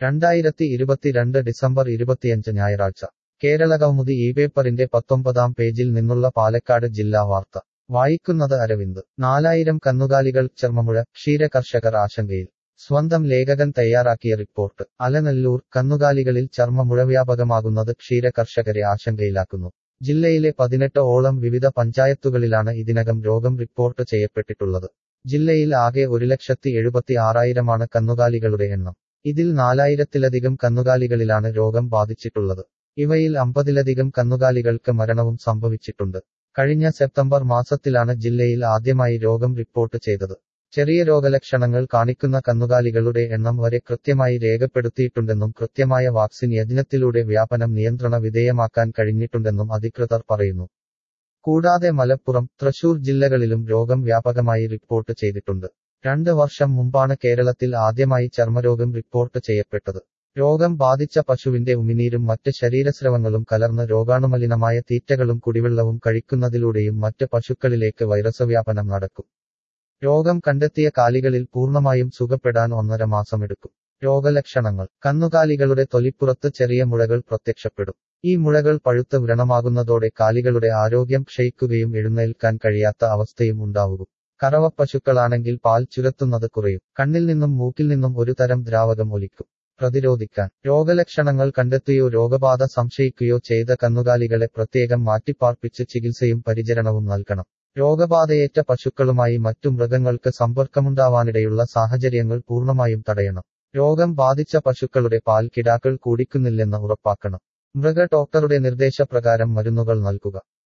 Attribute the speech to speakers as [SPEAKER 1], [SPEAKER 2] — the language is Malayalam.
[SPEAKER 1] 2022 ഡിസംബർ 25 ഞായറാഴ്ച കേരളകൗമുദി ഇപേപ്പറിന്റെ 19-ാം പേജിൽ നിന്നുള്ള പാലക്കാട് ജില്ലാ വാർത്ത വായിക്കുന്നത് അരവിന്ദ് 4000 കന്നുകാലികൾ ചർമ്മമുഴ ക്ഷീരകർഷകർ ആശങ്കയിൽ സ്വന്തം ലേഖകൻ തയ്യാറാക്കിയ റിപ്പോർട്ട് അലനല്ലൂർ കന്നുകാലികളിൽ ചർമ്മമുഴ വ്യാപകമാകുന്നത് ക്ഷീരകർഷകരെ ആശങ്കയിലാക്കുന്നു ജില്ലയിലെ 18 ഓളം വിവിധ പഞ്ചായത്തുകളിലാണ് ഇതിനകം രോഗം റിപ്പോർട്ട് ചെയ്യപ്പെട്ടിട്ടുള്ളത് ജില്ലയിൽ ആകെ 1,76,000 കന്നുകാലികളുടെ എണ്ണം ഇതിൽ 4000-ത്തിലധികം കന്നുകാലികളിലാണ് രോഗം ബാധിച്ചിട്ടുള്ളത് ഇവയിൽ 50-ലധികം കന്നുകാലികൾക്ക് മരണവും സംഭവിച്ചിട്ടുണ്ട് കഴിഞ്ഞ സെപ്റ്റംബർ മാസത്തിലാണ് ജില്ലയിൽ ആദ്യമായി രോഗം റിപ്പോർട്ട് ചെയ്തത് ചെറിയ രോഗലക്ഷണങ്ങൾ കാണിക്കുന്ന കന്നുകാലികളുടെ എണ്ണം വരെ കൃത്യമായി രേഖപ്പെടുത്തിയിട്ടുണ്ടെന്നും കൃത്യമായ വാക്സിൻ യജ്ഞത്തിലൂടെ വ്യാപനം നിയന്ത്രണ വിധേയമാക്കാൻ കഴിഞ്ഞിട്ടുണ്ടെന്നും അധികൃതർ പറയുന്നു കൂടാതെ മലപ്പുറം തൃശൂർ ജില്ലകളിലും രോഗം വ്യാപകമായി റിപ്പോർട്ട് ചെയ്തിട്ടുണ്ട് 2 വർഷം മുമ്പാണ് കേരളത്തിൽ ആദ്യമായി ചർമ്മരോഗം റിപ്പോർട്ട് ചെയ്യപ്പെട്ടത് രോഗം ബാധിച്ച പശുവിന്റെ ഉമിനീരും മറ്റ് ശരീരസ്രവങ്ങളും കലർന്ന് രോഗാണുമലിനമായ തീറ്റകളും കുടിവെള്ളവും കഴിക്കുന്നതിലൂടെയും മറ്റ് പശുക്കളിലേക്ക് വൈറസ് വ്യാപനം നടക്കും രോഗം കണ്ടെത്തിയ കാലികളിൽ പൂർണ്ണമായും സുഖപ്പെടാൻ 1.5 മാസമെടുക്കും രോഗലക്ഷണങ്ങൾ കന്നുകാലികളുടെ തൊലിപ്പുറത്ത് ചെറിയ മുഴകൾ പ്രത്യക്ഷപ്പെടും ഈ മുഴകൾ പഴുത്ത് വ്രണമാകുന്നതോടെ കാലികളുടെ ആരോഗ്യം ക്ഷയിക്കുകയും എഴുന്നേൽക്കാൻ കഴിയാത്ത അവസ്ഥയും ഉണ്ടാവുക കറവപ്പശുക്കളാണെങ്കിൽ പാൽ ചുരത്തുന്നത് കുറയും കണ്ണിൽ നിന്നും മൂക്കിൽ നിന്നും ഒരു തരം ദ്രാവകം ഒലിക്കും പ്രതിരോധിക്കാൻ രോഗലക്ഷണങ്ങൾ കണ്ടെത്തുകയോ രോഗബാധ സംശയിക്കുകയോ ചെയ്ത കന്നുകാലികളെ പ്രത്യേകം മാറ്റിപ്പാർപ്പിച്ച് ചികിത്സയും പരിചരണവും നൽകണം രോഗബാധയേറ്റ പശുക്കളുമായി മറ്റു മൃഗങ്ങൾക്ക് സമ്പർക്കമുണ്ടാവാനിടയുള്ള സാഹചര്യങ്ങൾ പൂർണ്ണമായും തടയണം രോഗം ബാധിച്ച പശുക്കളുടെ പാൽ കിടാക്കൾ കുടിക്കുന്നില്ലെന്ന് ഉറപ്പാക്കണം മൃഗ ഡോക്ടറുടെ നിർദ്ദേശപ്രകാരം മരുന്നുകൾ നൽകുക